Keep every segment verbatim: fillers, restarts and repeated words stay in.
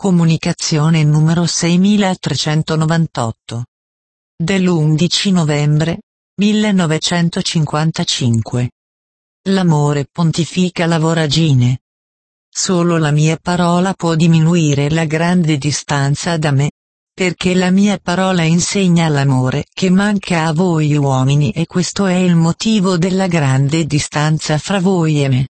Comunicazione numero seimilatrecentonovantotto. Dell'undici novembre millenovecentocinquantacinque. L'amore pontifica la voragine. Solo la mia parola può diminuire la grande distanza da me, perché la mia parola insegna l'amore che manca a voi uomini e questo è il motivo della grande distanza fra voi e me.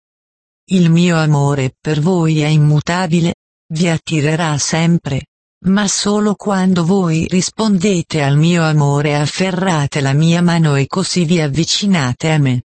Il mio amore per voi è immutabile, vi attirerà sempre, ma solo quando voi rispondete al mio amore e afferrate la mia mano e così vi avvicinate a me.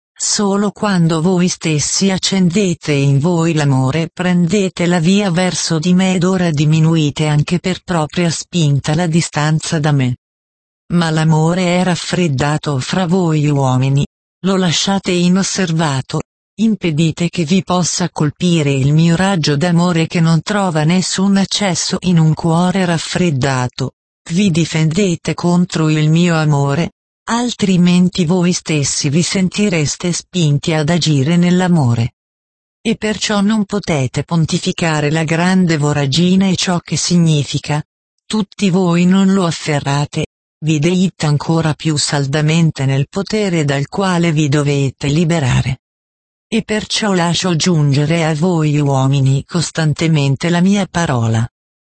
Solo quando voi stessi accendete in voi l'amore prendete la via verso di me ed ora diminuite anche per propria spinta la distanza da me. Ma l'amore è raffreddato fra voi uomini, lo lasciate inosservato, impedite che vi possa colpire il mio raggio d'amore che non trova nessun accesso in un cuore raffreddato, vi difendete contro il mio amore, altrimenti voi stessi vi sentireste spinti ad agire nell'amore. E perciò non potete pontificare la grande voragine e ciò che significa, tutti voi non lo afferrate, vi deite ancora più saldamente nel potere dal quale vi dovete liberare. E perciò lascio giungere a voi uomini costantemente la mia parola.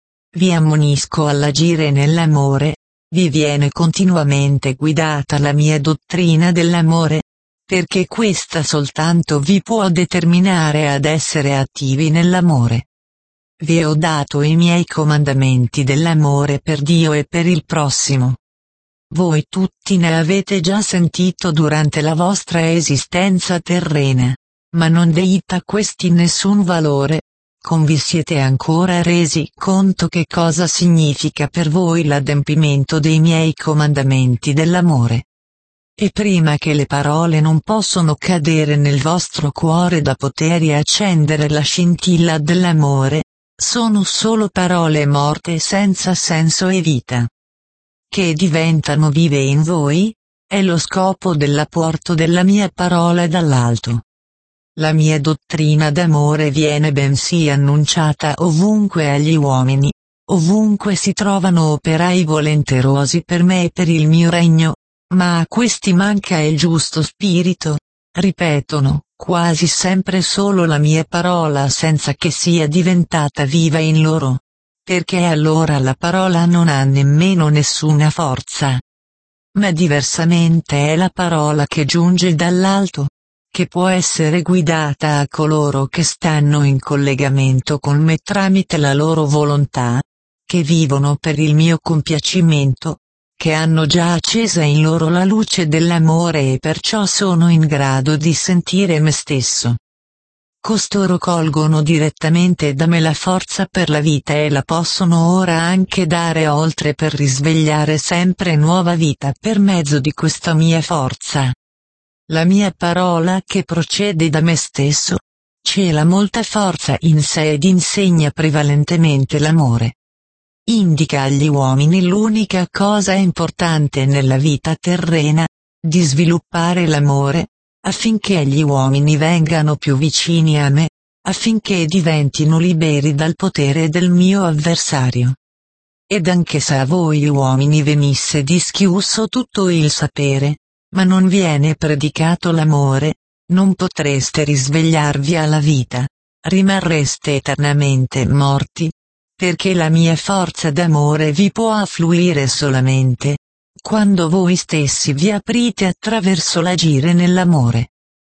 Vi ammonisco all'agire nell'amore, vi viene continuamente guidata la mia dottrina dell'amore, perché questa soltanto vi può determinare ad essere attivi nell'amore. Vi ho dato i miei comandamenti dell'amore per Dio e per il prossimo. Voi tutti ne avete già sentito durante la vostra esistenza terrena, ma non deite a questi nessun valore, con vi siete ancora resi conto che cosa significa per voi l'adempimento dei miei comandamenti dell'amore. E prima che le parole non possono cadere nel vostro cuore da poter accendere la scintilla dell'amore, sono solo parole morte senza senso e vita. Che diventano vive in voi, è lo scopo dell'apporto della mia parola dall'alto. La mia dottrina d'amore viene bensì annunciata ovunque agli uomini, ovunque si trovano operai volenterosi per me e per il mio regno, ma a questi manca il giusto spirito, ripetono, quasi sempre solo la mia parola senza che sia diventata viva in loro, perché allora la parola non ha nemmeno nessuna forza. Ma diversamente è la parola che giunge dall'alto, che può essere guidata a coloro che stanno in collegamento con me tramite la loro volontà, che vivono per il mio compiacimento, che hanno già accesa in loro la luce dell'amore e perciò sono in grado di sentire me stesso. Costoro colgono direttamente da me la forza per la vita e la possono ora anche dare oltre per risvegliare sempre nuova vita per mezzo di questa mia forza. La mia parola che procede da me stesso, cela molta forza in sé ed insegna prevalentemente l'amore. Indica agli uomini l'unica cosa importante nella vita terrena, di sviluppare l'amore, affinché gli uomini vengano più vicini a me, affinché diventino liberi dal potere del mio avversario. Ed anche se a voi uomini venisse dischiuso tutto il sapere, ma non viene predicato l'amore, non potreste risvegliarvi alla vita, rimarreste eternamente morti, perché la mia forza d'amore vi può affluire solamente quando voi stessi vi aprite attraverso l'agire nell'amore.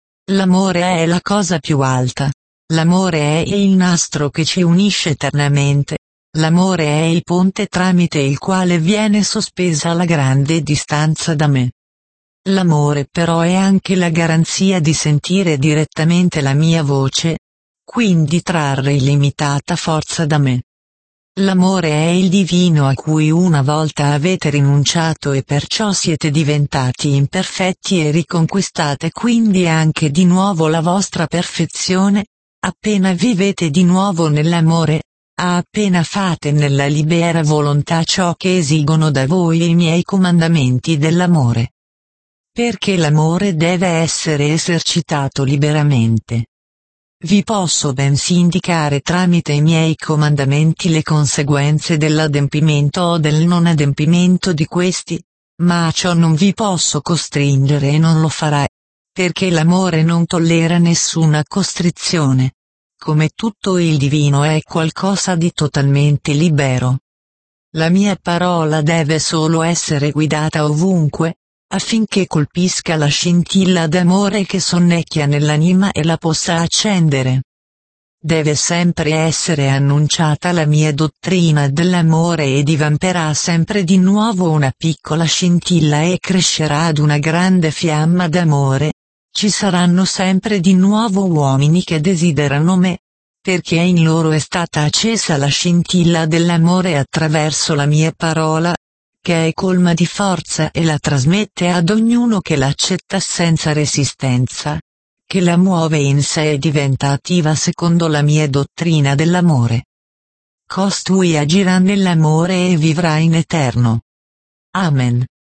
L'amore è la cosa più alta, l'amore è il nastro che ci unisce eternamente, l'amore è il ponte tramite il quale viene sospesa la grande distanza da me. L'amore però è anche la garanzia di sentire direttamente la mia voce, quindi trarre illimitata forza da me. L'amore è il divino a cui una volta avete rinunciato e perciò siete diventati imperfetti e riconquistate quindi anche di nuovo la vostra perfezione, appena vivete di nuovo nell'amore, appena fate nella libera volontà ciò che esigono da voi i miei comandamenti dell'amore. Perché l'amore deve essere esercitato liberamente. Vi posso bensì indicare tramite i miei comandamenti le conseguenze dell'adempimento o del non adempimento di questi, ma a ciò non vi posso costringere e non lo farai, perché l'amore non tollera nessuna costrizione. Come tutto il divino è qualcosa di totalmente libero. La mia parola deve solo essere guidata ovunque, affinché colpisca la scintilla d'amore che sonnecchia nell'anima e la possa accendere. Deve sempre essere annunciata la mia dottrina dell'amore e divamperà sempre di nuovo una piccola scintilla e crescerà ad una grande fiamma d'amore. Ci saranno sempre di nuovo uomini che desiderano me, perché in loro è stata accesa la scintilla dell'amore attraverso la mia parola, che è colma di forza e la trasmette ad ognuno che l'accetta senza resistenza, che la muove in sé e diventa attiva secondo la mia dottrina dell'amore. Costui agirà nell'amore e vivrà in eterno. Amen.